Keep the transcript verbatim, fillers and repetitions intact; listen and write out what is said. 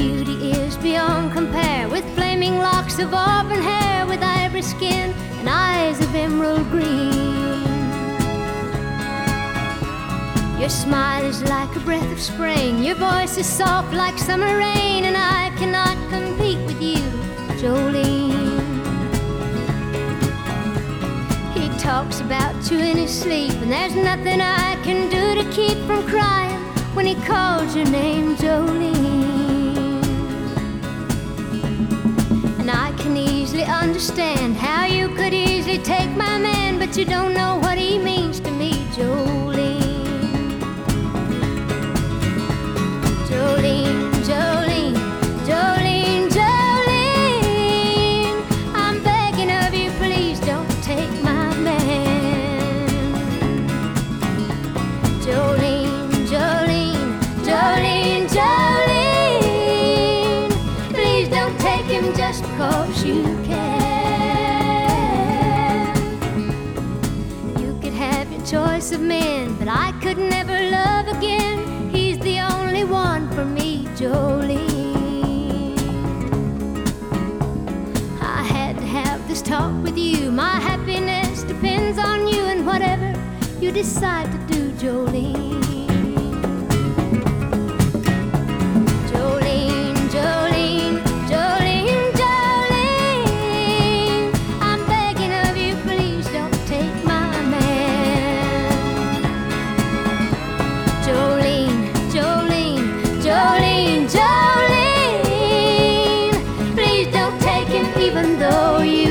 beauty is beyond compare, with flaming locks of auburn hair, with ivory skin and eyes of emerald green. Your smile is like a breath of spring, your voice is soft like summer rain, and I cannot compete with you, Jolene. He talks about you in his sleep, and there's nothing I can do to keep from crying when he calls your name, Jolene. And I can easily understand how you could easily take my man, but you don't know what he means to me, Jolene. Jolene, Jolene, Jolene, Jolene, I'm begging of you, please don't take my man. Jolene, Jolene, Jolene, Jolene, please don't take him just because you can. You could have your choice of men, but I could never love again. He's the only one for me, Jolene. I had to have this talk with you. My happiness depends on you, and whatever you decide to do, Jolene. Jolene, Jolene, Jolene, Jolene, I'm begging of you, please don't take my man. Jolene, Jolene, Jolene, Jolene, please don't take him even though you